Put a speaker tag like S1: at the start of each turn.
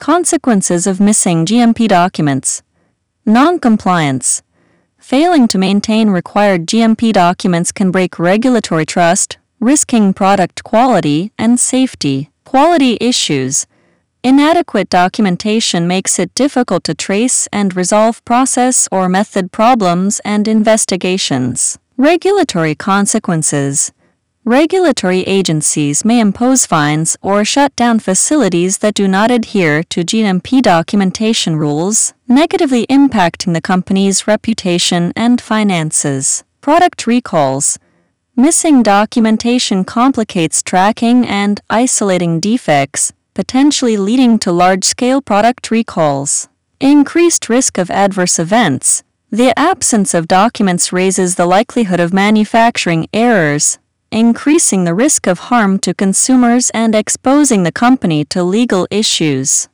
S1: Consequences of missing GMP documents. Non-compliance. Failing to maintain required GMP documents can break regulatory trust, risking product quality and safety. Quality issues. Inadequate documentation makes it difficult to trace and resolve process or method problems and investigations. Regulatory consequences. Regulatory agencies may impose fines or shut down facilities that do not adhere to GMP documentation rules, negatively impacting the company's reputation and finances. Product recalls. Missing documentation complicates tracking and isolating defects, potentially leading to large-scale product recalls. Increased risk of adverse events. The absence of documents raises the likelihood of manufacturing errors, increasing the risk of harm to consumers and exposing the company to legal issues.